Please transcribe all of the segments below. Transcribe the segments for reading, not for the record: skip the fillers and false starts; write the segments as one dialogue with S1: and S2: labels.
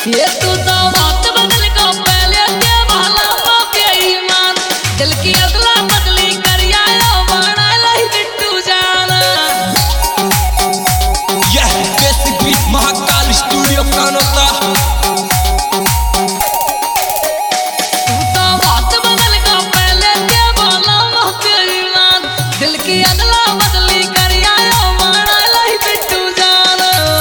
S1: ये तू तो बात बदल को पहले के भाला को बेईमान दिल की अदला बदली कर आयो बना लई बिट्टू जान।
S2: यह बेसिक बीट महाकाल स्टूडियो कानोता।
S1: तू तो बात बदल को पहले के भाला को बेईमान दिल की अदला बदली कर आयो बना लई बिट्टू जान।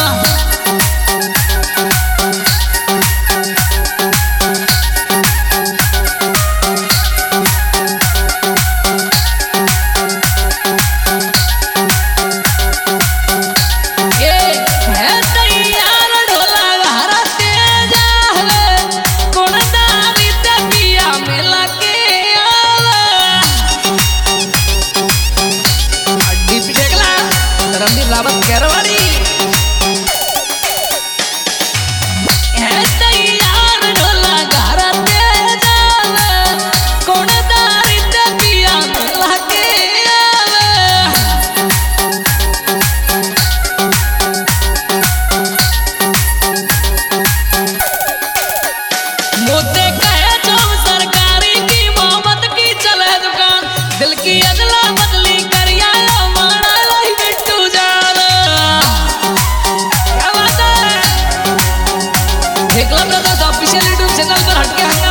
S1: रावत गरवाड़ी तैयार ढोला घरा ते जावे कोण दारी ते पिया मिला के मोते कहे जो सरकारी की मोहब्बत की चले दुकान दिल की अदला बदली कर आयो मारा लई बिट्टू जान। क्या बात है? एकला ब्रदर्स ऑफिशियल यूट्यूब चैनल पर हटके